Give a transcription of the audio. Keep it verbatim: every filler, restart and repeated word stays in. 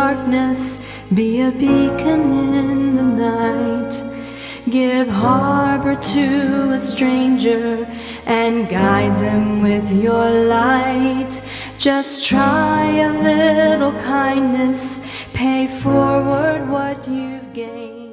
darkness, be a beacon in the night. Give harbor to a stranger and guide them with your light. Just try a little kindness, pay forward what you've gained.